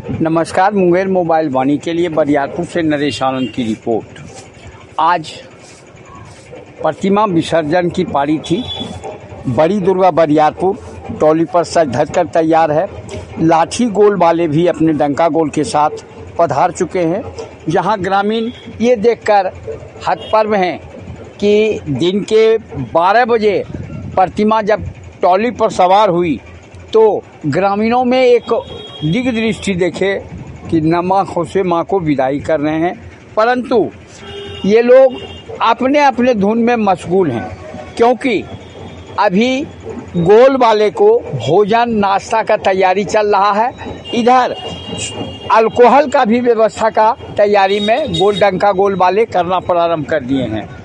नमस्कार, मुंगेर मोबाइल वाणी के लिए बरियारपुर से नरेश आनंद की रिपोर्ट। आज प्रतिमा विसर्जन की पारी थी। बड़ी दुर्गा बरियारपुर टॉली पर सज धज कर तैयार है। लाठी गोल वाले भी अपने डंका गोल के साथ पधार चुके हैं। जहां ग्रामीण ये देखकर हतप्रभ हैं कि दिन के 12 बजे प्रतिमा जब टॉली पर सवार हुई तो ग्रामीणों में एक दिग् दृष्टि देखे कि नमा खुशे माँ को विदाई कर रहे हैं, परंतु ये लोग अपने अपने धुन में मशगूल हैं, क्योंकि अभी गोल वाले को भोजन नाश्ता का तैयारी चल रहा है। इधर अल्कोहल का भी व्यवस्था का तैयारी में गोल डंका गोल वाले करना प्रारंभ कर दिए हैं।